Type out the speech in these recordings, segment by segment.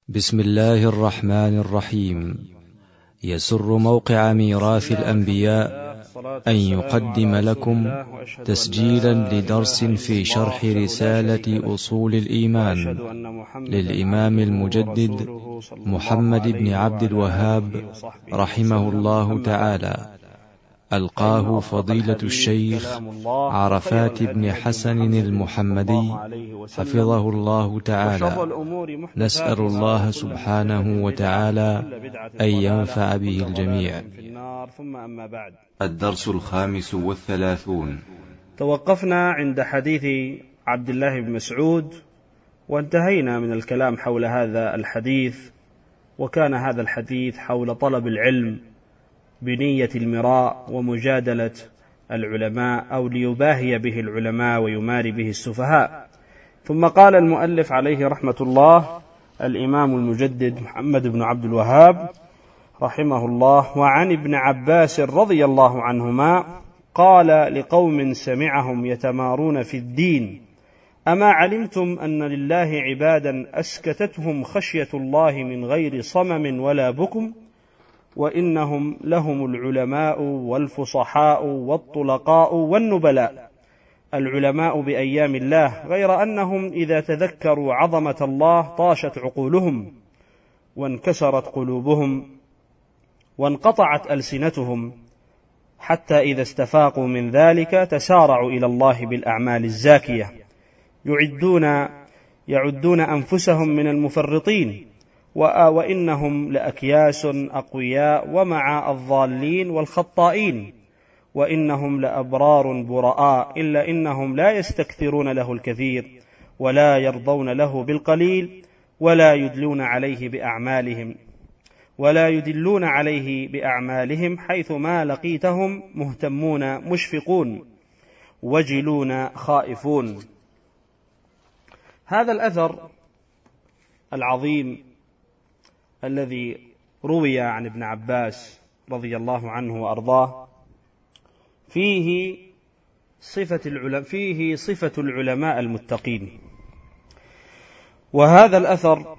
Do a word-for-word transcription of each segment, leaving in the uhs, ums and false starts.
بسم الله الرحمن الرحيم. يسر موقع ميراث الأنبياء أن يقدم لكم تسجيلا لدرس في شرح رسالة أصول الإيمان للإمام المجدد محمد بن عبد الوهاب رحمه الله تعالى، ألقاه فضيلة الشيخ عرفات بن حسن المحمدي حفظه الله تعالى. نسأل الله سبحانه وتعالى أن ينفع به الجميع. الدرس الخامس والثلاثون. توقفنا عند حديث عبد الله بن مسعود، وانتهينا من الكلام حول هذا الحديث، وكان هذا الحديث حول طلب العلم بنية المراء ومجادلة العلماء، أو ليباهي به العلماء ويماري به السفهاء. ثم قال المؤلف عليه رحمة الله الإمام المجدد محمد بن عبد الوهاب رحمه الله: وعن ابن عباس رضي الله عنهما قال لقوم سمعهم يتمارون في الدين: أما علمتم أن لله عبادا أسكتتهم خشية الله من غير صمم ولا بكم، وإنهم لهم العلماء والفصحاء والطلقاء والنبلاء. العلماء بأيام الله، غير أنهم إذا تذكروا عظمة الله طاشت عقولهم وانكسرت قلوبهم وانقطعت ألسنتهم، حتى إذا استفاقوا من ذلك تسارعوا إلى الله بالأعمال الزاكية، يعدون يعدون أنفسهم من المفرطين، وإنهم لأكياس أقوياء ومع الضالين والخطائين، وإنهم لأبرار براء، إلا إنهم لا يستكثرون له الكثير ولا يرضون له بالقليل، ولا يدلون عليه بأعمالهم ولا يدلون عليه بأعمالهم حيث ما لقيتهم مهتمون مشفقون وجلون خائفون. هذا الأثر العظيم الذي روي عن ابن عباس رضي الله عنه وأرضاه فيه صفة العلماء فيه صفة العلماء المتقين. وهذا الأثر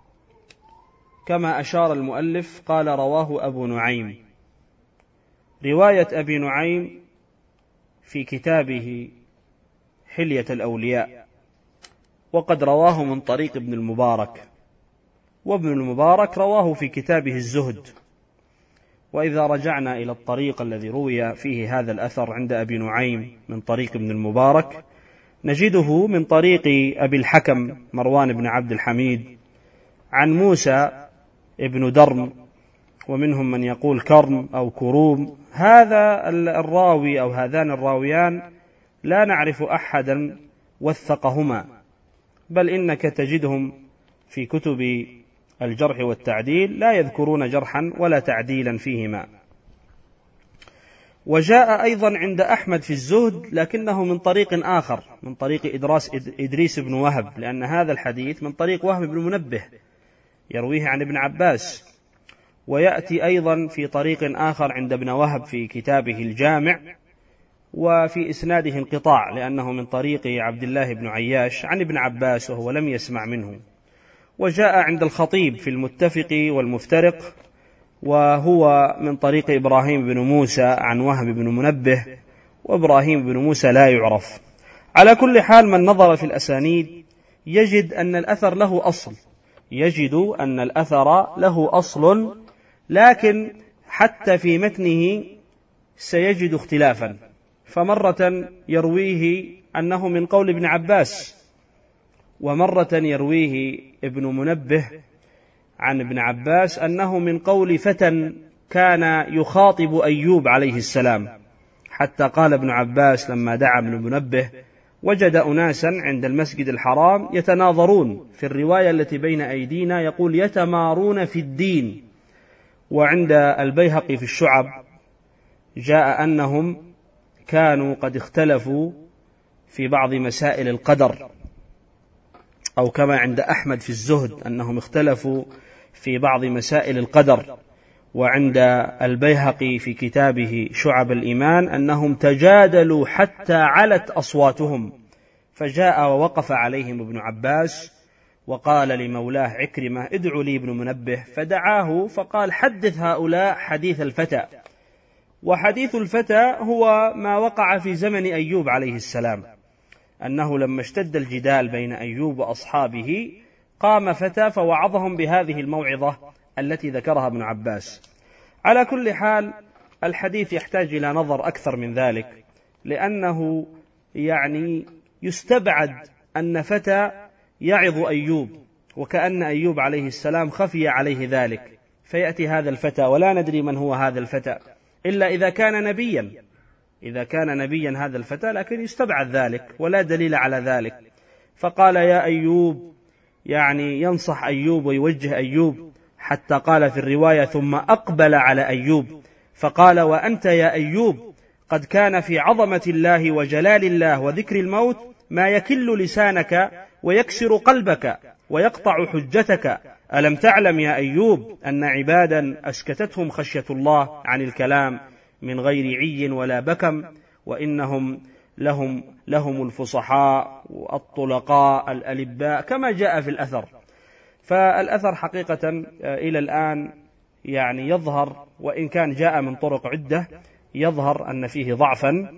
كما أشار المؤلف قال رواه أبو نعيم، رواية أبي نعيم في كتابه حلية الأولياء، وقد رواه من طريق ابن المبارك، وابن المبارك رواه في كتابه الزهد. وإذا رجعنا إلى الطريق الذي روي فيه هذا الأثر عند أبي نعيم من طريق ابن المبارك، نجده من طريق أبي الحكم مروان بن عبد الحميد عن موسى ابن درم، ومنهم من يقول كرم أو كروم. هذا الراوي أو هذان الراويان لا نعرف أحدا وثقهما، بل إنك تجدهم في كتب الجرح والتعديل لا يذكرون جرحا ولا تعديلا فيهما. وجاء أيضا عند أحمد في الزهد، لكنه من طريق آخر، من طريق إدراس إدريس بن وهب، لأن هذا الحديث من طريق وهب بن منبه يرويه عن ابن عباس. ويأتي أيضا في طريق آخر عند ابن وهب في كتابه الجامع، وفي إسناده انقطاع، لأنه من طريق عبد الله بن عياش عن ابن عباس وهو لم يسمع منه. وجاء عند الخطيب في المتفق والمفترق، وهو من طريق إبراهيم بن موسى عن وهب بن منبه، وإبراهيم بن موسى لا يعرف. على كل حال، من نظر في الأسانيد يجد أن الأثر له أصل يجد أن الأثر له أصل لكن حتى في متنه سيجد اختلافا، فمرة يرويه أنه من قول ابن عباس، ومرة يرويه ابن منبه عن ابن عباس أنه من قول فتى كان يخاطب أيوب عليه السلام، حتى قال ابن عباس لما دعا ابن منبه: وجد أناسا عند المسجد الحرام يتناظرون، في الرواية التي بين أيدينا يقول يتمارون في الدين. وعند البيهقي في الشعب جاء أنهم كانوا قد اختلفوا في بعض مسائل القدر، أو كما عند أحمد في الزهد أنهم اختلفوا في بعض مسائل القدر. وعند البيهقي في كتابه شعب الإيمان أنهم تجادلوا حتى علت أصواتهم، فجاء ووقف عليهم ابن عباس وقال لمولاه عكرمة ادعوا لي ابن منبه، فدعاه فقال حدث هؤلاء حديث الفتى. وحديث الفتى هو ما وقع في زمن أيوب عليه السلام، أنه لما اشتد الجدال بين أيوب وأصحابه قام فتى فوعظهم بهذه الموعظة التي ذكرها ابن عباس. على كل حال الحديث يحتاج إلى نظر أكثر من ذلك، لأنه يعني يستبعد أن فتى يعظ أيوب، وكأن أيوب عليه السلام خفي عليه ذلك، فيأتي هذا الفتى ولا ندري من هو هذا الفتى إلا إذا كان نبيا، إذا كان نبيا هذا الفتى، لكن يستبعد ذلك ولا دليل على ذلك. فقال يا أيوب، يعني ينصح أيوب ويوجه أيوب، حتى قال في الرواية ثم أقبل على أيوب فقال وأنت يا أيوب قد كان في عظمة الله وجلال الله وذكر الموت ما يكل لسانك ويكسر قلبك ويقطع حجتك. ألم تعلم يا أيوب أن عبادا أسكتتهم خشية الله عن الكلام من غير عي ولا بكم، وإنهم لهم, لهم الفصحاء والطلقاء الألباء كما جاء في الأثر. فالأثر حقيقة إلى الآن يعني يظهر، وإن كان جاء من طرق عدة، يظهر أن فيه ضعفا،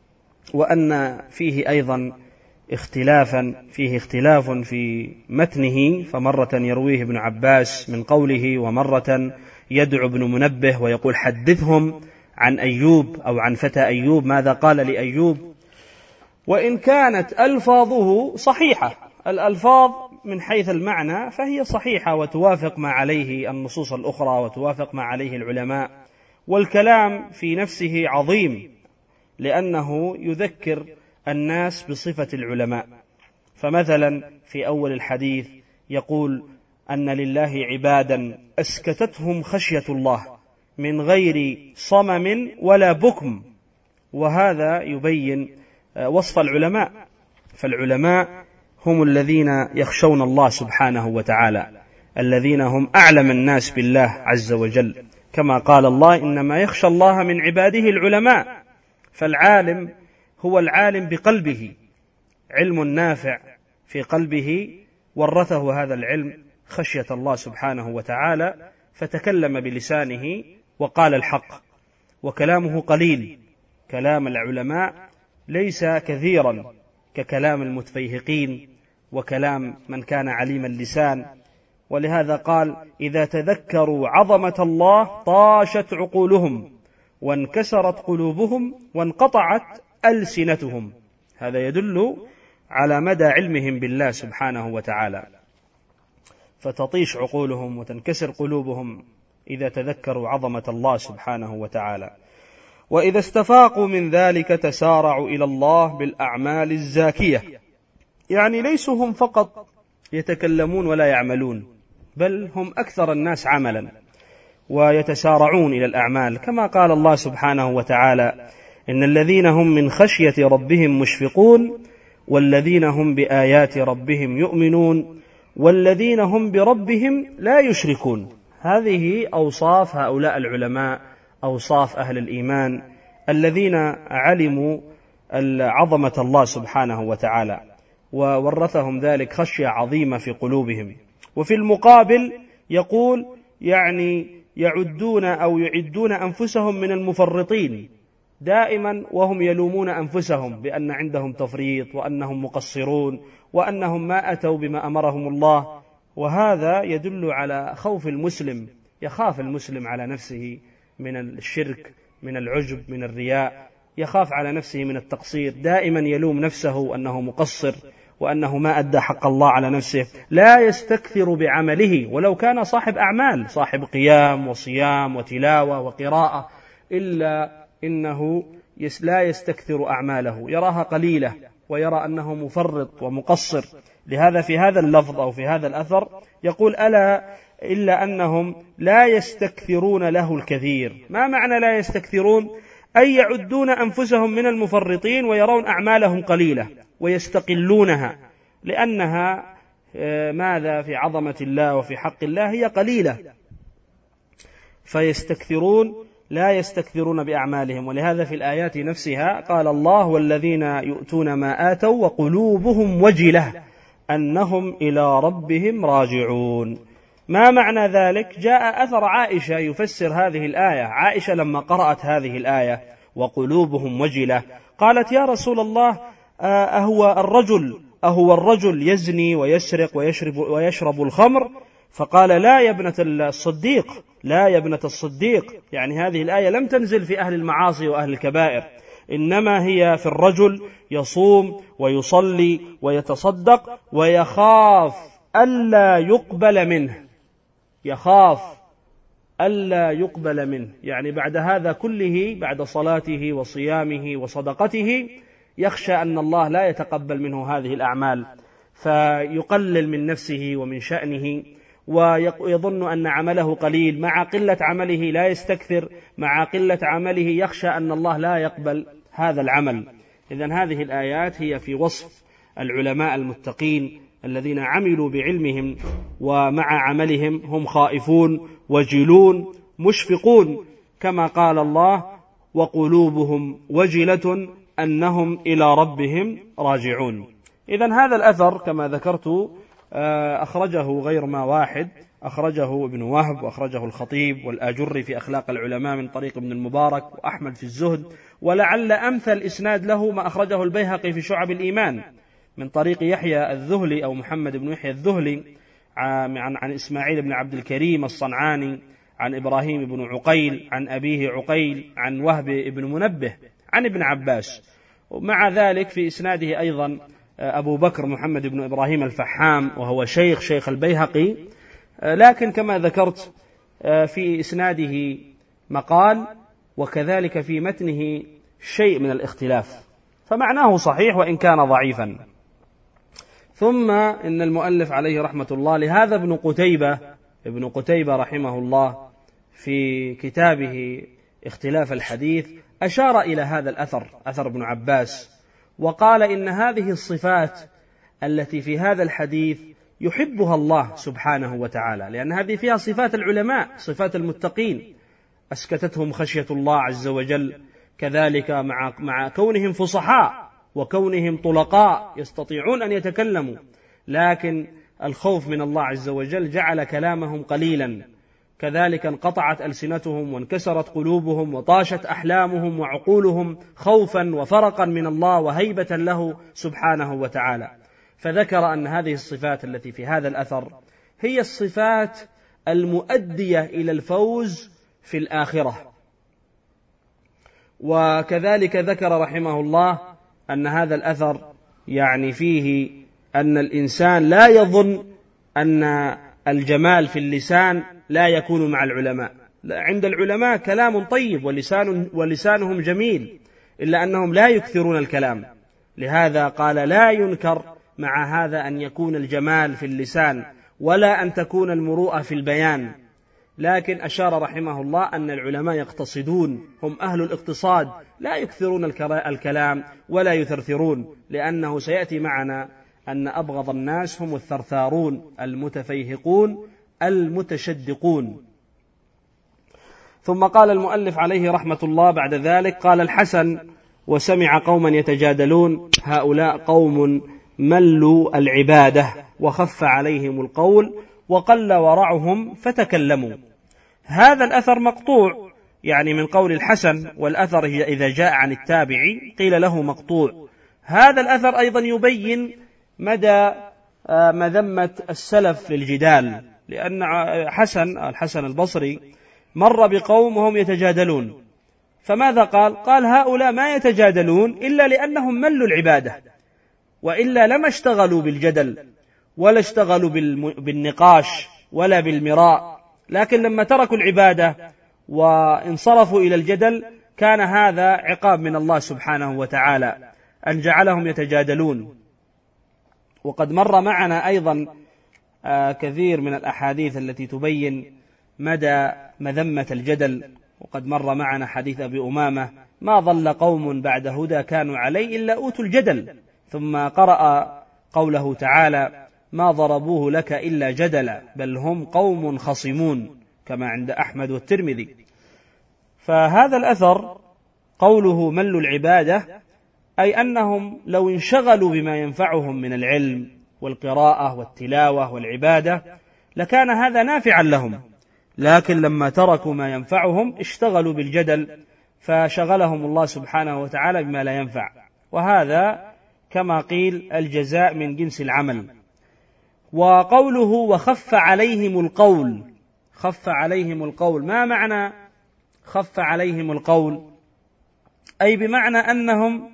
وأن فيه أيضا اختلافا فيه اختلاف في متنه، فمرة يرويه ابن عباس من قوله، ومرة يدعو ابن منبه ويقول حدثهم عن أيوب أو عن فتى أيوب ماذا قال لأيوب. وإن كانت ألفاظه صحيحة، الألفاظ من حيث المعنى فهي صحيحة وتوافق ما عليه النصوص الأخرى وتوافق ما عليه العلماء، والكلام في نفسه عظيم لأنه يذكر الناس بصفة العلماء. فمثلا في أول الحديث يقول أن لله عبادا أسكتتهم خشية الله من غير صمم ولا بكم، وهذا يبين وصف العلماء. فالعلماء هم الذين يخشون الله سبحانه وتعالى، الذين هم أعلم الناس بالله عز وجل، كما قال الله إنما يخشى الله من عباده العلماء. فالعالم هو العالم بقلبه، علم نافع في قلبه ورثه هذا العلم خشية الله سبحانه وتعالى، فتكلم بلسانه وقال الحق، وكلامه قليل. كلام العلماء ليس كثيرا ككلام المتفيهقين وكلام من كان عليم اللسان. ولهذا قال إذا تذكروا عظمة الله طاشت عقولهم وانكسرت قلوبهم وانقطعت ألسنتهم. هذا يدل على مدى علمهم بالله سبحانه وتعالى، فتطيش عقولهم وتنكسر قلوبهم إذا تذكروا عظمة الله سبحانه وتعالى. وإذا استفاقوا من ذلك تسارعوا إلى الله بالأعمال الزاكية، يعني ليسوا هم فقط يتكلمون ولا يعملون، بل هم أكثر الناس عملا ويتسارعون إلى الأعمال، كما قال الله سبحانه وتعالى إن الذين هم من خشية ربهم مشفقون والذين هم بآيات ربهم يؤمنون والذين هم بربهم لا يشركون. هذه أوصاف هؤلاء العلماء، أوصاف أهل الإيمان الذين علموا عظمة الله سبحانه وتعالى، وورثهم ذلك خشية عظيمة في قلوبهم. وفي المقابل يقول يعني يعدون أو يعدون أنفسهم من المفرطين دائما، وهم يلومون أنفسهم بأن عندهم تفريط وأنهم مقصرون وأنهم ما أتوا بما أمرهم الله. وهذا يدل على خوف المسلم، يخاف المسلم على نفسه من الشرك، من العجب، من الرياء، يخاف على نفسه من التقصير، دائما يلوم نفسه أنه مقصر وأنه ما أدى حق الله على نفسه، لا يستكثر بعمله ولو كان صاحب أعمال، صاحب قيام وصيام وتلاوة وقراءة، إلا إنه لا يستكثر أعماله، يراها قليلة ويرى أنه مفرط ومقصر. لهذا في هذا اللفظ أو في هذا الأثر يقول ألا إلا أنهم لا يستكثرون له الكثير. ما معنى لا يستكثرون؟ أي يعدون أنفسهم من المفرطين ويرون أعمالهم قليلة ويستقلونها، لأنها ماذا في عظمة الله وفي حق الله هي قليلة، فيستكثرون لا يستكثرون بأعمالهم. ولهذا في الآيات نفسها قال الله والذين يؤتون ما آتوا وقلوبهم وجلة أنهم إلى ربهم راجعون. ما معنى ذلك؟ جاء أثر عائشة يفسر هذه الآية. عائشة لما قرأت هذه الآية وقلوبهم وجلة قالت: يا رسول الله، أهو الرجل أهو الرجل يزني ويسرق ويشرب, ويشرب الخمر؟ فقال: لا يا ابنة الصديق، لا يا ابنة الصديق. يعني هذه الآية لم تنزل في أهل المعاصي وأهل الكبائر، إنما هي في الرجل يصوم ويصلي ويتصدق ويخاف ألا يقبل منه، يخاف ألا يقبل منه، يعني بعد هذا كله، بعد صلاته وصيامه وصدقته، يخشى أن الله لا يتقبل منه هذه الأعمال، فيقلل من نفسه ومن شأنه، ويظن أن عمله قليل. مع قلة عمله لا يستكثر، مع قلة عمله يخشى أن الله لا يقبل هذا العمل. إذن هذه الآيات هي في وصف العلماء المتقين الذين عملوا بعلمهم ومع عملهم هم خائفون وجلون مشفقون، كما قال الله: وقلوبهم وجلة أنهم إلى ربهم راجعون. إذن هذا الأثر كما ذكرت أخرجه غير ما واحد، أخرجه ابن وهب، وأخرجه الخطيب والآجري في أخلاق العلماء من طريق ابن المبارك، وأحمد في الزهد، ولعل أمثل إسناد له ما أخرجه البيهقي في شعب الإيمان من طريق يحيى الذهلي أو محمد بن يحيى الذهلي عن, عن إسماعيل بن عبد الكريم الصنعاني عن إبراهيم بن عقيل عن أبيه عقيل عن وهب بن منبه عن ابن عباس. ومع ذلك في إسناده أيضا أبو بكر محمد بن إبراهيم الفحام، وهو شيخ شيخ البيهقي، لكن كما ذكرت في إسناده مقال، وكذلك في متنه شيء من الاختلاف، فمعناه صحيح وإن كان ضعيفا. ثم إن المؤلف عليه رحمة الله لهذا ابن قتيبة ابن قتيبة رحمه الله في كتابه اختلاف الحديث أشار إلى هذا الأثر، أثر ابن عباس، وقال إن هذه الصفات التي في هذا الحديث يحبها الله سبحانه وتعالى، لأن هذه فيها صفات العلماء، صفات المتقين، أسكتتهم خشية الله عز وجل، كذلك مع, مع كونهم فصحاء وكونهم طلقاء يستطيعون أن يتكلموا، لكن الخوف من الله عز وجل جعل كلامهم قليلا، كذلك انقطعت ألسنتهم وانكسرت قلوبهم وطاشت أحلامهم وعقولهم خوفا وفرقا من الله وهيبة له سبحانه وتعالى. فذكر أن هذه الصفات التي في هذا الأثر هي الصفات المؤدية إلى الفوز في الآخرة. وكذلك ذكر رحمه الله أن هذا الأثر يعني فيه أن الإنسان لا يظن أن الجمال في اللسان لا يكون مع العلماء. عند العلماء كلام طيب ولسان ولسانهم جميل، إلا أنهم لا يكثرون الكلام، لهذا قال لا ينكر مع هذا أن يكون الجمال في اللسان ولا أن تكون المروءة في البيان. لكن أشار رحمه الله أن العلماء يقتصدون، هم أهل الاقتصاد، لا يكثرون الكلام ولا يثرثرون، لأنه سيأتي معنا أن أبغض الناس هم الثرثارون المتفيهقون المتشدقون. ثم قال المؤلف عليه رحمة الله بعد ذلك: قال الحسن: وسمع قوما يتجادلون، هؤلاء قوم ملوا العبادة وخف عليهم القول وقل ورعهم فتكلموا. هذا الأثر مقطوع، يعني من قول الحسن، والأثر إذا جاء عن التابعي قيل له مقطوع. هذا الأثر أيضا يبين مدى مذمة السلف للجدال، لأن حسن الحسن البصري مر بقوم وهم يتجادلون، فماذا قال؟ قال هؤلاء ما يتجادلون إلا لأنهم ملوا العبادة، وإلا لما اشتغلوا بالجدل ولا اشتغلوا بالنقاش ولا بالمراء، لكن لما تركوا العبادة وانصرفوا إلى الجدل كان هذا عقاب من الله سبحانه وتعالى أن جعلهم يتجادلون. وقد مر معنا أيضا كثير من الأحاديث التي تبين مدى مذمة الجدل، وقد مر معنا حديث أبي أمامة: ما ضل قوم بعد هدى كانوا عليه إلا أوتوا الجدل، ثم قرأ قوله تعالى: ما ضربوه لك إلا جدلا بل هم قوم خصمون، كما عند أحمد والترمذي. فهذا الأثر قوله ملوا العبادة، أي أنهم لو انشغلوا بما ينفعهم من العلم والقراءة والتلاوة والعبادة لكان هذا نافعا لهم، لكن لما تركوا ما ينفعهم اشتغلوا بالجدل فشغلهم الله سبحانه وتعالى بما لا ينفع، وهذا كما قيل الجزاء من جنس العمل. وقوله وخف عليهم القول، خف عليهم القول، ما معنى خف عليهم القول؟ أي بمعنى أنهم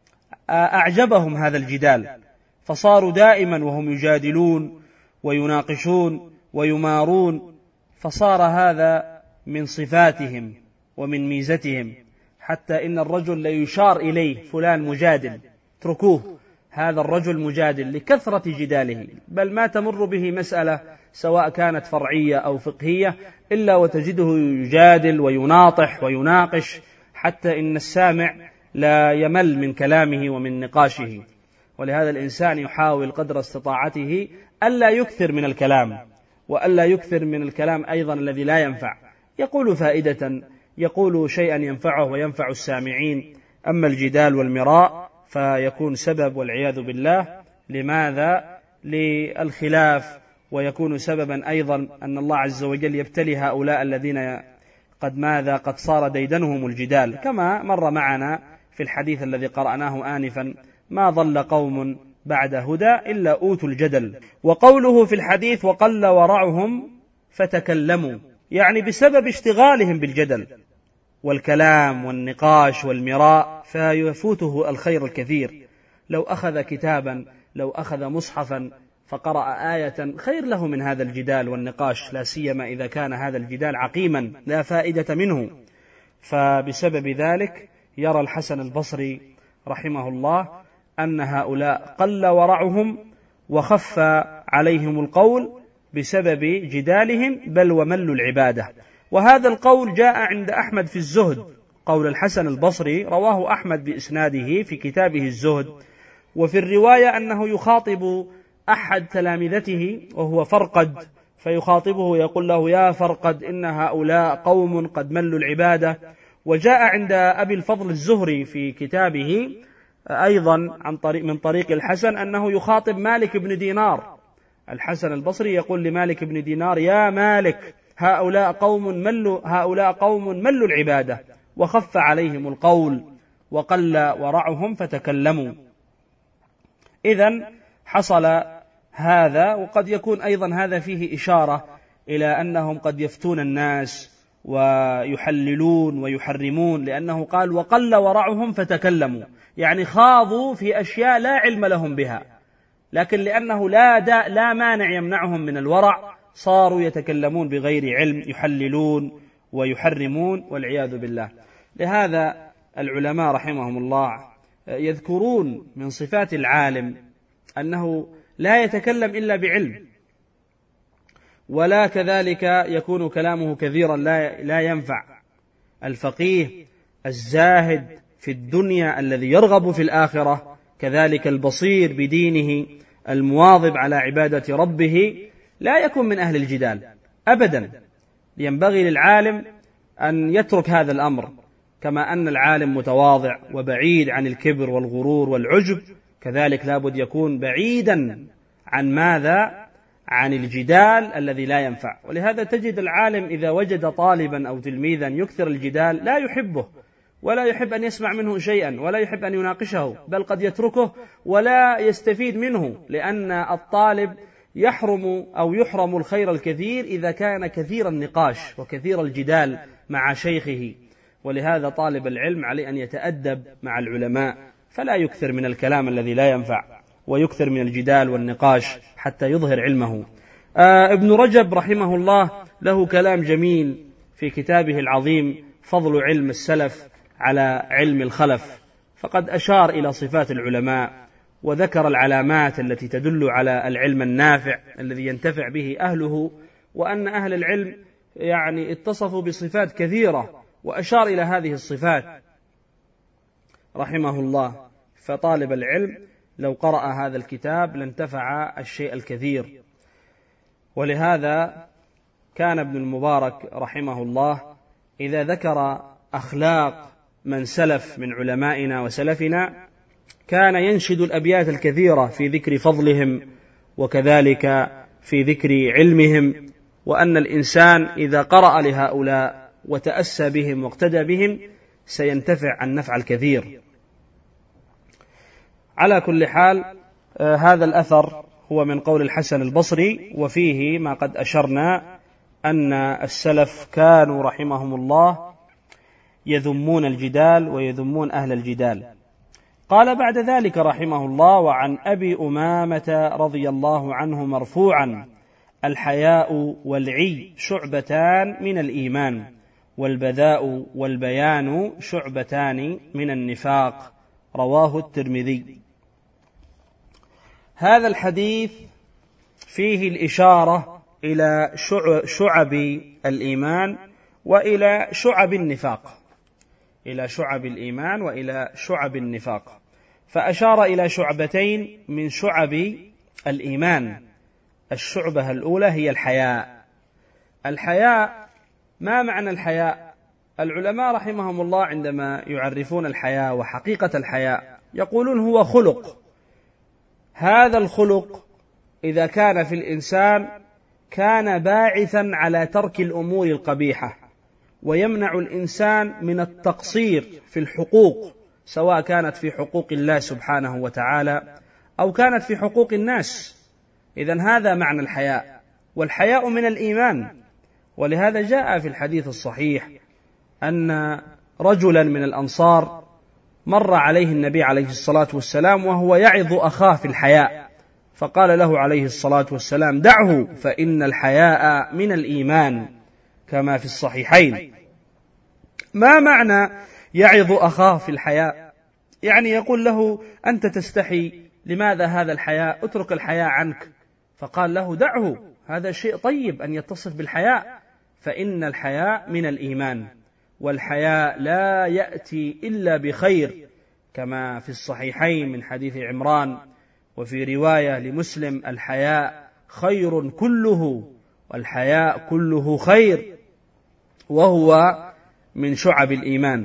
أعجبهم هذا الجدال، فصاروا دائما وهم يجادلون ويناقشون ويمارون، فصار هذا من صفاتهم ومن ميزتهم، حتى إن الرجل ليشار إليه فلان مجادل، اتركوه، هذا الرجل مجادل لكثرة جداله، بل ما تمر به مسألة سواء كانت فرعية أو فقهية إلا وتجده يجادل ويناطح ويناقش، حتى إن السامع لا يمل من كلامه ومن نقاشه. ولهذا الإنسان يحاول قدر استطاعته ألا يكثر من الكلام، وألا يكثر من الكلام أيضا الذي لا ينفع، يقول فائدة، يقول شيئا ينفعه وينفع السامعين. أما الجدال والمراء فيكون سبب والعياذ بالله، لماذا؟ للخلاف، ويكون سببا أيضا أن الله عز وجل يبتلي هؤلاء الذين قد ماذا قد صار ديدنهم الجدال، كما مر معنا في الحديث الذي قرأناه آنفا: ما ضل قوم بعد هدى إلا أوتوا الجدل. وقوله في الحديث وقل ورعهم فتكلموا، يعني بسبب اشتغالهم بالجدل والكلام والنقاش والمراء فيفوته الخير الكثير. لو أخذ كتابا، لو أخذ مصحفا فقرأ آية خير له من هذا الجدال والنقاش، لا سيما إذا كان هذا الجدال عقيما لا فائدة منه. فبسبب ذلك يرى الحسن البصري رحمه الله أن هؤلاء قل ورعهم وخف عليهم القول بسبب جدالهم، بل وملوا العبادة. وهذا القول جاء عند أحمد في الزهد، قول الحسن البصري رواه أحمد بإسناده في كتابه الزهد. وفي الرواية أنه يخاطب أحد تلامذته وهو فرقد، فيخاطبه يقول له: يا فرقد، إن هؤلاء قوم قد ملوا العبادة. وجاء عند أبي الفضل الزهري في كتابه أيضا عن طريق من طريق الحسن أنه يخاطب مالك بن دينار. الحسن البصري يقول لمالك بن دينار: يا مالك، هؤلاء قوم ملوا هؤلاء قوم ملوا العبادة وخف عليهم القول وقل ورعهم فتكلموا. إذن حصل هذا. وقد يكون أيضا هذا فيه إشارة إلى أنهم قد يفتون الناس ويحللون ويحرمون، لأنه قال وقل ورعهم فتكلموا، يعني خاضوا في أشياء لا علم لهم بها، لكن لأنه لا داء لا مانع يمنعهم من الورع صاروا يتكلمون بغير علم، يحللون ويحرمون والعياذ بالله. لهذا العلماء رحمهم الله يذكرون من صفات العالم أنه لا يتكلم إلا بعلم، ولا كذلك يكون كلامه كثيرا لا, لا ينفع. الفقيه الزاهد في الدنيا الذي يرغب في الآخرة، كذلك البصير بدينه المواظب على عبادة ربه، لا يكون من أهل الجدال أبدا. ينبغي للعالم أن يترك هذا الأمر، كما أن العالم متواضع وبعيد عن الكبر والغرور والعجب، كذلك لابد يكون بعيدا عن ماذا؟ عن الجدال الذي لا ينفع. ولهذا تجد العالم إذا وجد طالبا أو تلميذا يكثر الجدال لا يحبه، ولا يحب أن يسمع منه شيئا، ولا يحب أن يناقشه، بل قد يتركه ولا يستفيد منه، لأن الطالب يحرم أو يحرم الخير الكثير إذا كان كثير النقاش وكثير الجدال مع شيخه. ولهذا طالب العلم عليه أن يتأدب مع العلماء، فلا يكثر من الكلام الذي لا ينفع، ويكثر من الجدال والنقاش حتى يظهر علمه. آه ابن رجب رحمه الله له كلام جميل في كتابه العظيم فضل علم السلف على علم الخلف، فقد أشار إلى صفات العلماء وذكر العلامات التي تدل على العلم النافع الذي ينتفع به أهله، وأن أهل العلم يعني اتصفوا بصفات كثيرة، وأشار إلى هذه الصفات رحمه الله. فطالب العلم لو قرأ هذا الكتاب لانتفع الشيء الكثير. ولهذا كان ابن المبارك رحمه الله إذا ذكر أخلاق من سلف من علمائنا وسلفنا كان ينشد الأبيات الكثيرة في ذكر فضلهم وكذلك في ذكر علمهم، وأن الإنسان إذا قرأ لهؤلاء وتأسى بهم واقتدى بهم سينتفع النفع الكثير. على كل حال آه هذا الأثر هو من قول الحسن البصري، وفيه ما قد أشرنا أن السلف كانوا رحمهم الله يذمون الجدال ويذمون أهل الجدال. قال بعد ذلك رحمه الله: وعن أبي أمامة رضي الله عنه مرفوعا: الحياء والعي شعبتان من الإيمان، والبذاء والبيان شعبتان من النفاق. رواه الترمذي. هذا الحديث فيه الإشارة إلى شعب الإيمان وإلى شعب النفاق، إلى شعب الإيمان وإلى شعب النفاق، فأشار إلى شعبتين من شعب الإيمان. الشعبة الأولى هي الحياء. الحياء، ما معنى الحياء؟ العلماء رحمهم الله عندما يعرفون الحياء وحقيقة الحياء يقولون هو خلق. هذا الخلق إذا كان في الإنسان كان باعثا على ترك الأمور القبيحة، ويمنع الإنسان من التقصير في الحقوق، سواء كانت في حقوق الله سبحانه وتعالى أو كانت في حقوق الناس. إذن هذا معنى الحياء، والحياء من الإيمان. ولهذا جاء في الحديث الصحيح أن رجلا من الأنصار مر عليه النبي عليه الصلاة والسلام وهو يعظ أخاه في الحياء، فقال له عليه الصلاة والسلام: دعه فإن الحياء من الإيمان، كما في الصحيحين. ما معنى يعظ أخاه في الحياء؟ يعني يقول له: أنت تستحي، لماذا هذا الحياء؟ اترك الحياء عنك. فقال له: دعه، هذا شيء طيب أن يتصف بالحياء، فإن الحياء من الإيمان، والحياء لا يأتي إلا بخير، كما في الصحيحين من حديث عمران، وفي رواية لمسلم: الحياء خير كله، والحياء كله خير، وهو من شعب الإيمان.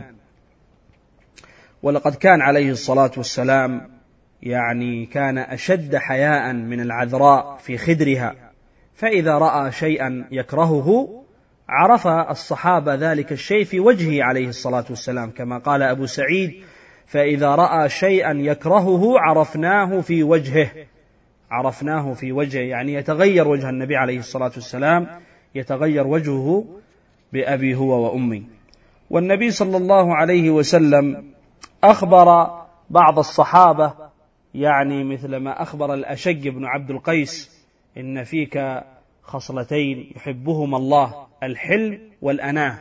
ولقد كان عليه الصلاة والسلام يعني كان أشد حياء من العذراء في خدرها، فإذا رأى شيئا يكرهه عرف الصحابة ذلك الشيء في وجهه عليه الصلاة والسلام، كما قال أبو سعيد: فإذا رأى شيئا يكرهه عرفناه في وجهه. عرفناه في وجهه يعني يتغير وجه النبي عليه الصلاة والسلام، يتغير وجهه بأبي هو وأمي. والنبي صلى الله عليه وسلم أخبر بعض الصحابة، يعني مثل ما أخبر الأشج بن عبد القيس: إن فيك خصلتين يحبهما الله، الحلم والأناه.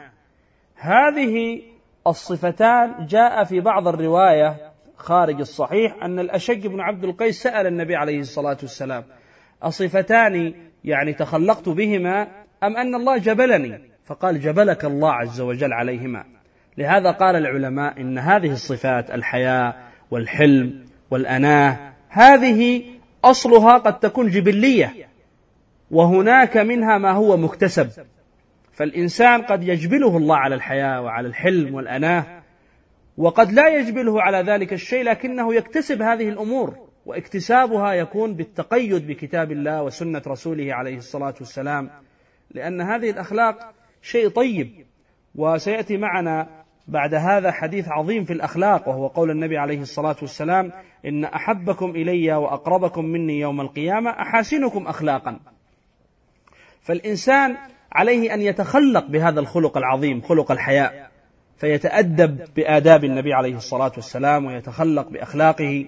هذه الصفتان جاء في بعض الرواية خارج الصحيح أن الأشج بن عبد القيس سأل النبي عليه الصلاة والسلام: أصفتان يعني تخلقت بهما أم أن الله جبلني؟ فقال: جبلك الله عز وجل عليهما. لهذا قال العلماء إن هذه الصفات، الحياء والحلم والأناه، هذه أصلها قد تكون جبلية، وهناك منها ما هو مكتسب. فالإنسان قد يجبله الله على الحياء وعلى الحلم والأناه، وقد لا يجبله على ذلك الشيء، لكنه يكتسب هذه الأمور، واكتسابها يكون بالتقيد بكتاب الله وسنة رسوله عليه الصلاة والسلام، لأن هذه الأخلاق شيء طيب. وسيأتي معنا بعد هذا حديث عظيم في الأخلاق، وهو قول النبي عليه الصلاة والسلام: إن أحبكم إلي وأقربكم مني يوم القيامة أحاسنكم أخلاقا. فالإنسان عليه أن يتخلق بهذا الخلق العظيم، خلق الحياء، فيتأدب بآداب النبي عليه الصلاة والسلام ويتخلق بأخلاقه،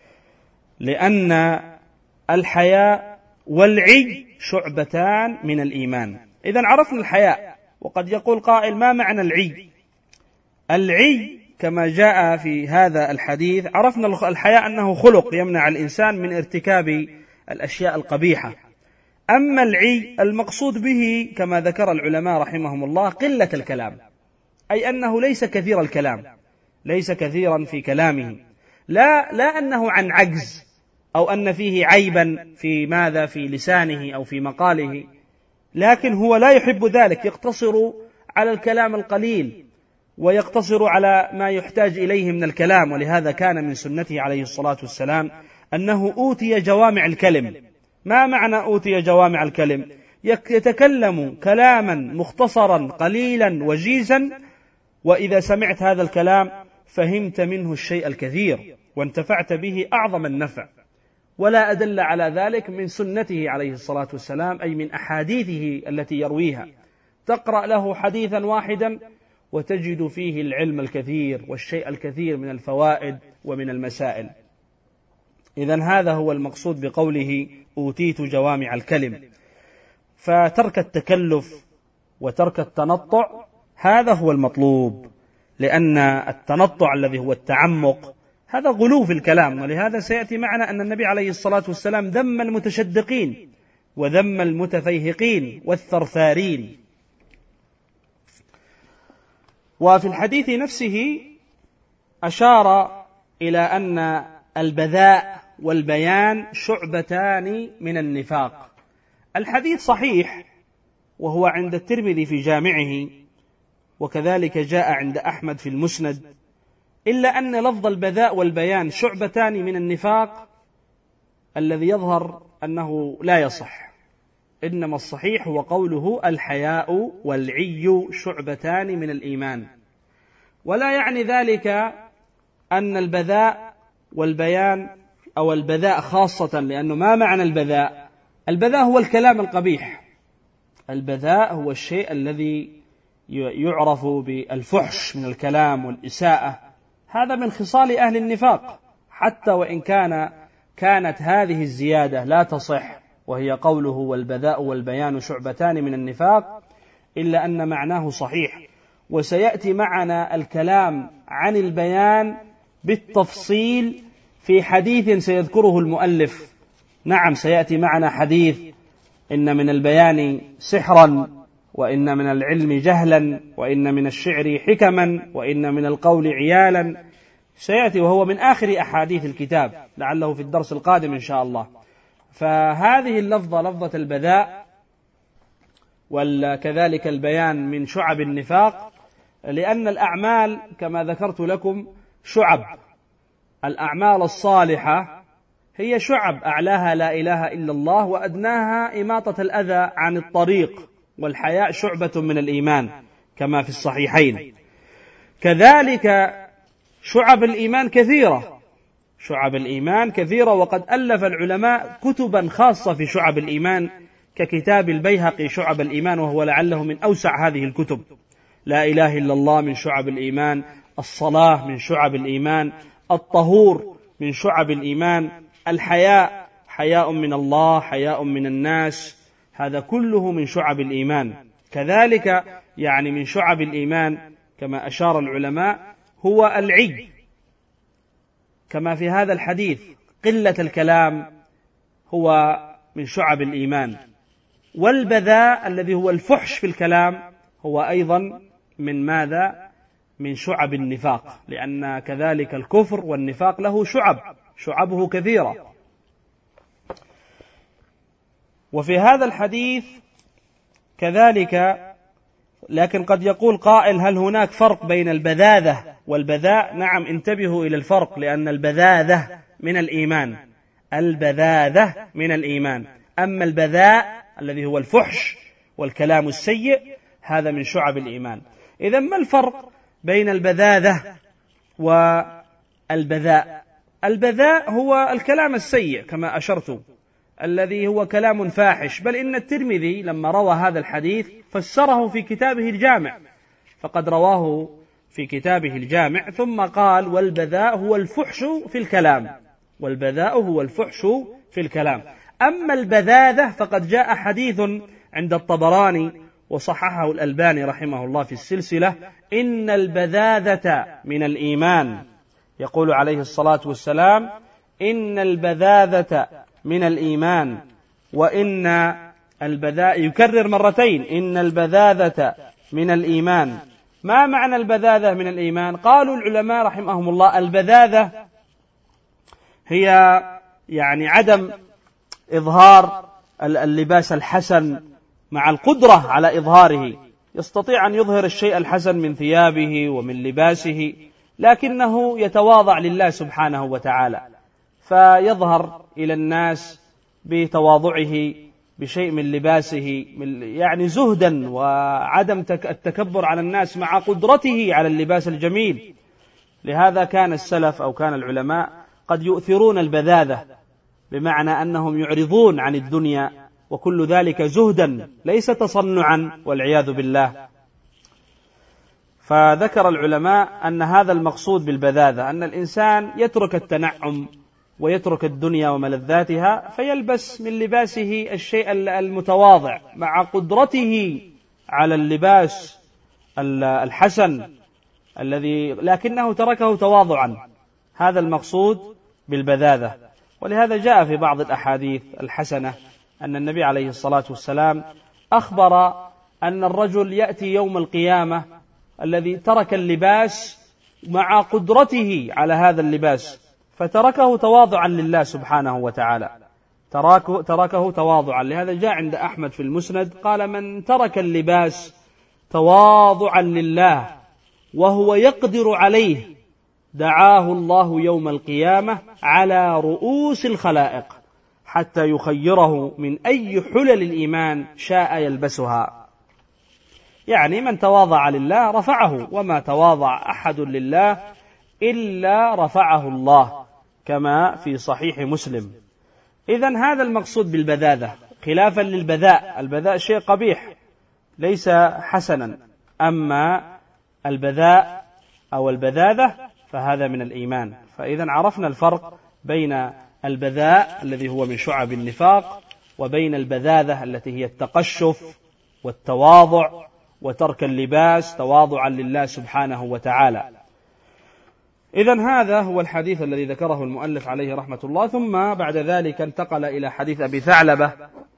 لأن الحياء والعي شعبتان من الإيمان. إذن عرفنا الحياء. وقد يقول قائل: ما معنى العي؟ العي كما جاء في هذا الحديث، عرفنا الحياء أنه خلق يمنع الإنسان من ارتكاب الأشياء القبيحة. أما العي المقصود به كما ذكر العلماء رحمهم الله قلة الكلام، أي أنه ليس كثير الكلام، ليس كثيرا في كلامه، لا, لا أنه عن عجز أو أن فيه عيبا في ماذا في لسانه أو في مقاله، لكن هو لا يحب ذلك، يقتصر على الكلام القليل ويقتصر على ما يحتاج إليه من الكلام. ولهذا كان من سنته عليه الصلاة والسلام أنه أوتي جوامع الكلم، ما معنى أوتي جوامع الكلم؟ يتكلم كلاما مختصرا قليلا وجيزا، وإذا سمعت هذا الكلام فهمت منه الشيء الكثير وانتفعت به أعظم النفع. ولا أدل على ذلك من سنته عليه الصلاة والسلام، أي من أحاديثه التي يرويها. تقرأ له حديثا واحدا وتجد فيه العلم الكثير والشيء الكثير من الفوائد ومن المسائل. إذن هذا هو المقصود بقوله أوتيت جوامع الكلم. فترك التكلف وترك التنطع هذا هو المطلوب، لأن التنطع الذي هو التعمق هذا غلو في الكلام. ولهذا سيأتي معنا أن النبي عليه الصلاة والسلام ذم المتشدقين وذم المتفيهقين والثرثارين. وفي الحديث نفسه أشار إلى أن البذاء والبيان شعبتان من النفاق. الحديث صحيح، وهو عند الترمذي في جامعه، وكذلك جاء عند أحمد في المسند، إلا أن لفظ البذاء والبيان شعبتان من النفاق الذي يظهر أنه لا يصح، إنما الصحيح هو قوله الحياء والعي شعبتان من الإيمان. ولا يعني ذلك أن البذاء والبيان أو البذاء خاصة، لأنه ما معنى البذاء؟ البذاء هو الكلام القبيح، البذاء هو الشيء الذي يعرف بالفحش من الكلام والإساءة، هذا من خصال أهل النفاق، حتى وإن كان كانت هذه الزيادة لا تصح وهي قوله والبذاء والبيان شعبتان من النفاق، إلا أن معناه صحيح. وسيأتي معنا الكلام عن البيان بالتفصيل في حديث سيذكره المؤلف. نعم، سيأتي معنا حديث إن من البيان سحرا، وإن من العلم جهلا، وإن من الشعر حكما، وإن من القول عيالا، سيأتي وهو من آخر أحاديث الكتاب، لعله في الدرس القادم إن شاء الله. فهذه اللفظة لفظة البذاء وكذلك البيان من شعب النفاق، لأن الأعمال كما ذكرت لكم شعب. الأعمال الصالحة هي شعب، أعلاها لا إله إلا الله، وأدناها إماطة الأذى عن الطريق، والحياء شعبة من الإيمان كما في الصحيحين. كذلك شعب الإيمان كثيرة، شعب الإيمان كثيرة، وقد ألف العلماء كتبا خاصة في شعب الإيمان، ككتاب البيهقي شعب الإيمان، وهو لعله من أوسع هذه الكتب. لا إله إلا الله من شعب الإيمان، الصلاة من شعب الإيمان، الطهور من شعب الإيمان، الحياء حياء من الله، حياء من الناس، هذا كله من شعب الإيمان. كذلك يعني من شعب الإيمان كما أشار العلماء هو العي، كما في هذا الحديث قلة الكلام هو من شعب الإيمان. والبذاء الذي هو الفحش في الكلام هو أيضا من ماذا؟ من شعب النفاق، لأن كذلك الكفر والنفاق له شعب، شعبه كثيرة. وفي هذا الحديث كذلك، لكن قد يقول قائل هل هناك فرق بين البذاذة والبذاء؟ نعم، انتبهوا إلى الفرق، لأن البذاذة من الإيمان، البذاذة من الإيمان، أما البذاء الذي هو الفحش والكلام السيء هذا من شعب الإيمان. إذن ما الفرق بين البذاذة والبذاء؟ البذاء هو الكلام السيء كما أشرت، الذي هو كلام فاحش، بل إن الترمذي لما روى هذا الحديث فسره في كتابه الجامع، فقد رواه في كتابه الجامع ثم قال والبذاء هو الفحش في الكلام، والبذاء هو الفحش في الكلام. أما البذاذة فقد جاء حديث عند الطبراني وصححه الألباني رحمه الله في السلسلة، إن البذاذة من الإيمان، يقول عليه الصلاة والسلام إن البذاذة من الإيمان، وإن البذاء يكرر مرتين إن البذاذة من الإيمان. ما معنى البذاذة من الإيمان؟ قالوا العلماء رحمهم الله البذاذة هي يعني عدم إظهار اللباس الحسن مع القدرة على إظهاره، يستطيع أن يظهر الشيء الحسن من ثيابه ومن لباسه، لكنه يتواضع لله سبحانه وتعالى، فيظهر إلى الناس بتواضعه، بشيء من لباسه، يعني زهدا وعدم التكبر على الناس مع قدرته على اللباس الجميل. لهذا كان السلف أو كان العلماء قد يؤثرون البذاذة، بمعنى أنهم يعرضون عن الدنيا، وكل ذلك زهدا ليس تصنعا والعياذ بالله. فذكر العلماء أن هذا المقصود بالبذاذة، أن الإنسان يترك التنعم ويترك الدنيا وملذاتها، فيلبس من لباسه الشيء المتواضع مع قدرته على اللباس الحسن الذي لكنه تركه تواضعا. هذا المقصود بالبذاذة. ولهذا جاء في بعض الأحاديث الحسنة أن النبي عليه الصلاة والسلام أخبر أن الرجل يأتي يوم القيامة الذي ترك اللباس مع قدرته على هذا اللباس، فتركه تواضعا لله سبحانه وتعالى، تركه, تركه تواضعا. لهذا جاء عند أحمد في المسند قال: من ترك اللباس تواضعا لله وهو يقدر عليه دعاه الله يوم القيامة على رؤوس الخلائق حتى يخيره من أي حلل الإيمان شاء يلبسها. يعني من تواضع لله رفعه، وما تواضع أحد لله إلا رفعه الله، كما في صحيح مسلم. إذن هذا المقصود بالبذاذة، خلافا للبذاء. البذاء شيء قبيح ليس حسنا، أما البذاء أو البذاذة فهذا من الإيمان. فإذا عرفنا الفرق بين البذاء الذي هو من شعب النفاق وبين البذاذة التي هي التقشف والتواضع وترك اللباس تواضعا لله سبحانه وتعالى. إذن هذا هو الحديث الذي ذكره المؤلف عليه رحمة الله. ثم بعد ذلك انتقل إلى حديث أبي ثعلبة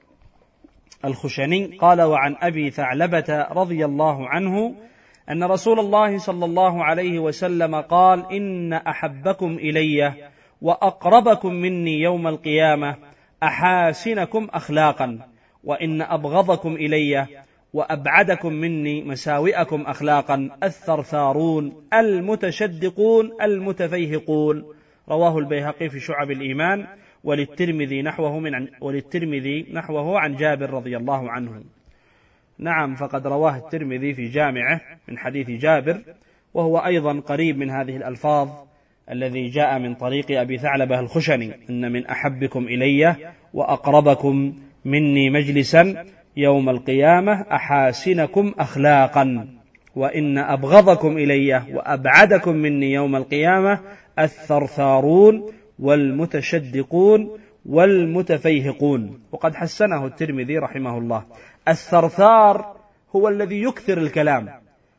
الخشني قال: وعن أبي ثعلبة رضي الله عنه أن رسول الله صلى الله عليه وسلم قال: إن أحبكم إلي وأقربكم مني يوم القيامة أحاسنكم أخلاقا، وإن أبغضكم إلي وأبعدكم مني مساوئكم أخلاقا الثرثارون المتشدقون المتفيهقون. رواه البيهقي في شعب الإيمان، وللترمذي نحوه من وللترمذي نحوه عن جابر رضي الله عنه. نعم، فقد رواه الترمذي في جامعه من حديث جابر، وهو أيضا قريب من هذه الألفاظ الذي جاء من طريق أبي ثعلبة الخشني: إن من أحبكم إلي وأقربكم مني مجلسا يوم القيامة أحاسنكم أخلاقا، وإن أبغضكم إلي وأبعدكم مني يوم القيامة الثرثارون والمتشدقون والمتفيهقون. وقد حسنه الترمذي رحمه الله. الثرثار هو الذي يكثر الكلام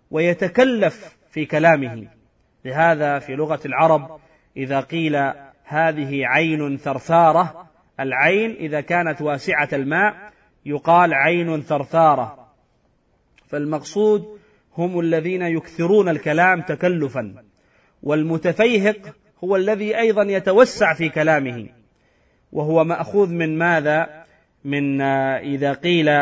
ويتكلف في كلامه. لهذا في لغة العرب إذا قيل هذه عين ثرثارة، العين إذا كانت واسعة الماء يقال عين ثرثارة. فالمقصود هم الذين يكثرون الكلام تكلفا، والمتفيهق هو الذي أيضا يتوسع في كلامه، وهو مأخوذ من ماذا؟ من إذا قيل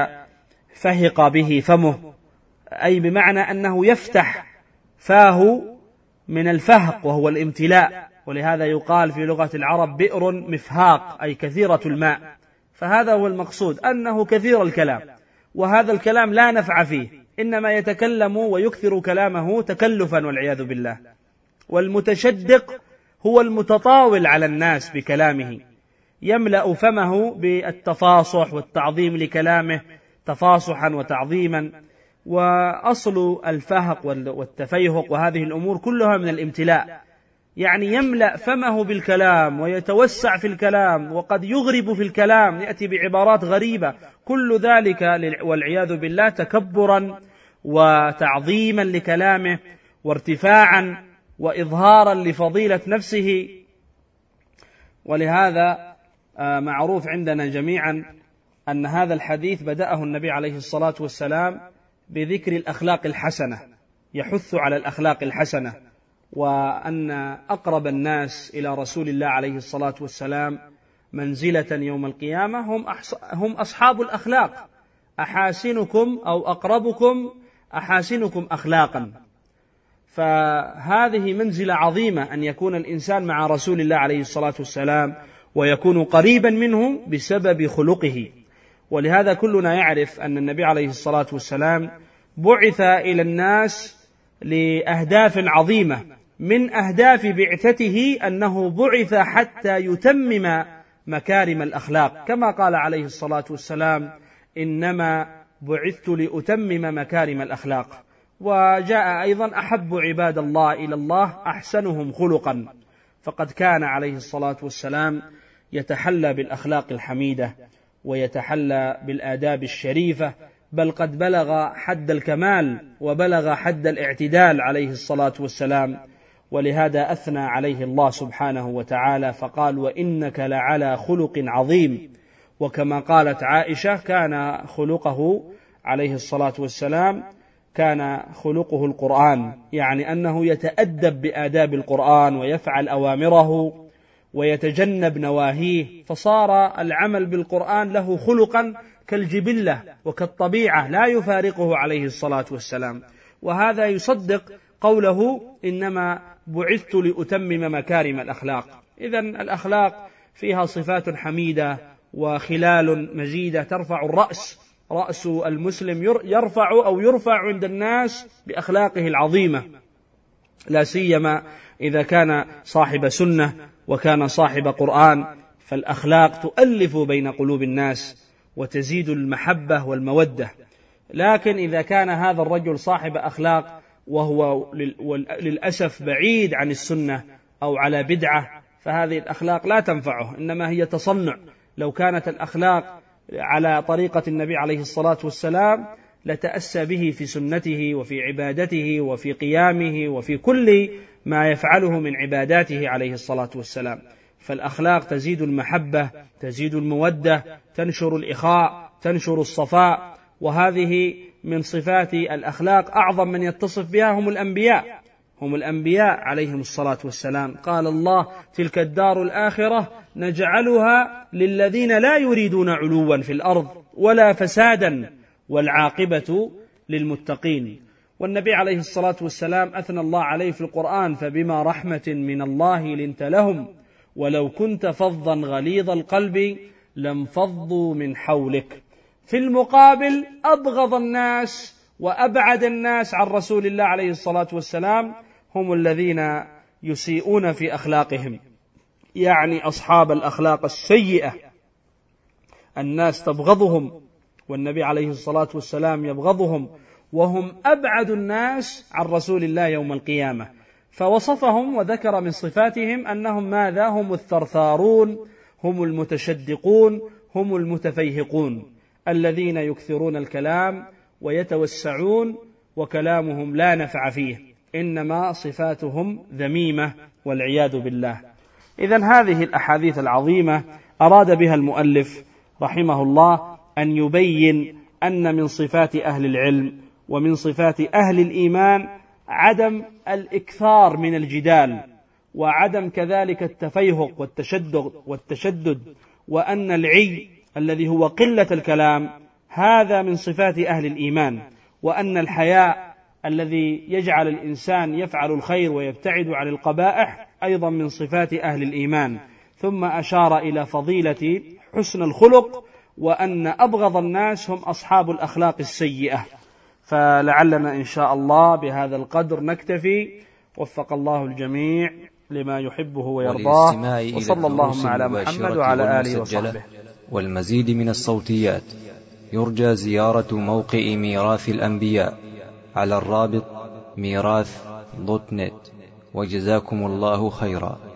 فهق به فمه، أي بمعنى أنه يفتح فاه من الفهق وهو الامتلاء. ولهذا يقال في لغة العرب بئر مفهاق، أي كثيرة الماء. فهذا هو المقصود، أنه كثير الكلام، وهذا الكلام لا نفع فيه، إنما يتكلم ويكثر كلامه تكلفا والعياذ بالله. والمتشدق هو المتطاول على الناس بكلامه، يملأ فمه بالتفاصح والتعظيم لكلامه تفاصحا وتعظيما. وأصل الفهق والتفيهق وهذه الأمور كلها من الامتلاء، يعني يملأ فمه بالكلام ويتوسع في الكلام، وقد يغرب في الكلام، يأتي بعبارات غريبة. كل ذلك والعياذ بالله تكبرا وتعظيما لكلامه وارتفاعا وإظهارا لفضيلة نفسه. ولهذا معروف عندنا جميعا أن هذا الحديث بدأه النبي عليه الصلاة والسلام بذكر الأخلاق الحسنة، يحث على الأخلاق الحسنة، وأن أقرب الناس إلى رسول الله عليه الصلاة والسلام منزلة يوم القيامة هم هم أصحاب الأخلاق، أحاسنكم أو أقربكم أحاسنكم أخلاقا. فهذه منزلة عظيمة أن يكون الإنسان مع رسول الله عليه الصلاة والسلام ويكون قريبا منه بسبب خلقه. ولهذا كلنا يعرف أن النبي عليه الصلاة والسلام بعث إلى الناس لأهداف عظيمة، من أهداف بعثته أنه بعث حتى يتمم مكارم الأخلاق، كما قال عليه الصلاة والسلام: إنما بعثت لأتمم مكارم الأخلاق. وجاء أيضا: أحب عباد الله إلى الله أحسنهم خلقا. فقد كان عليه الصلاة والسلام يتحلى بالأخلاق الحميدة ويتحلى بالآداب الشريفة، بل قد بلغ حد الكمال وبلغ حد الاعتدال عليه الصلاة والسلام. ولهذا أثنى عليه الله سبحانه وتعالى فقال: وإنك لعلى خلق عظيم. وكما قالت عائشة: كان خلقه عليه الصلاة والسلام كان خلقه القرآن، يعني أنه يتأدب بآداب القرآن ويفعل أوامره ويتجنب نواهيه، فصار العمل بالقرآن له خلقا كالجبلة وكالطبيعة لا يفارقه عليه الصلاة والسلام. وهذا يصدق قوله: إنما بعثت لأتمم مكارم الأخلاق. إذن الأخلاق فيها صفات حميدة وخلال مزيدة ترفع الرأس، رأس المسلم يرفع أو يرفع عند الناس بأخلاقه العظيمة، لا سيما إذا كان صاحب سنة وكان صاحب قرآن، فالأخلاق تؤلف بين قلوب الناس وتزيد المحبة والمودة. لكن إذا كان هذا الرجل صاحب أخلاق وهو للأسف بعيد عن السنة أو على بدعة، فهذه الأخلاق لا تنفعه، إنما هي تصنع. لو كانت الأخلاق على طريقة النبي عليه الصلاة والسلام لتأسى به في سنته وفي عبادته وفي قيامه وفي كل ما يفعله من عباداته عليه الصلاة والسلام. فالأخلاق تزيد المحبة، تزيد المودة، تنشر الإخاء، تنشر الصفاء. وهذه من صفات الأخلاق أعظم من يتصف بها هم الأنبياء هم الأنبياء عليهم الصلاة والسلام. قال الله: تلك الدار الآخرة نجعلها للذين لا يريدون علوا في الأرض ولا فسادا والعاقبة للمتقين. والنبي عليه الصلاة والسلام أثنى الله عليه في القرآن: فبما رحمة من الله لنت لهم ولو كنت فظا غليظ القلب لانفضوا من حولك. في المقابل أبغض الناس وأبعد الناس عن رسول الله عليه الصلاة والسلام هم الذين يسيئون في أخلاقهم، يعني أصحاب الأخلاق السيئة. الناس تبغضهم والنبي عليه الصلاة والسلام يبغضهم، وهم أبعد الناس عن رسول الله يوم القيامة. فوصفهم وذكر من صفاتهم أنهم ماذا؟ هم الثرثارون، هم المتشدقون، هم المتفيهقون، الذين يكثرون الكلام ويتوسعون وكلامهم لا نفع فيه، إنما صفاتهم ذميمة والعياذ بالله. إذن هذه الأحاديث العظيمة أراد بها المؤلف رحمه الله أن يبين أن من صفات أهل العلم ومن صفات أهل الإيمان عدم الإكثار من الجدال، وعدم كذلك التفيهق والتشدد والتشدد وأن العي الذي هو قلة الكلام هذا من صفات أهل الإيمان، وأن الحياء الذي يجعل الإنسان يفعل الخير ويبتعد عن القبائح أيضا من صفات أهل الإيمان. ثم أشار إلى فضيلة حسن الخلق، وأن أبغض الناس هم أصحاب الأخلاق السيئة. فلعلنا إن شاء الله بهذا القدر نكتفي، وفق الله الجميع لما يحبه ويرضاه، وصلى الله على محمد وعلى آله وصحبه. والمزيد من الصوتيات يرجى زيارة موقع ميراث الأنبياء على الرابط ميراث دوت نت. وجزاكم الله خيرا.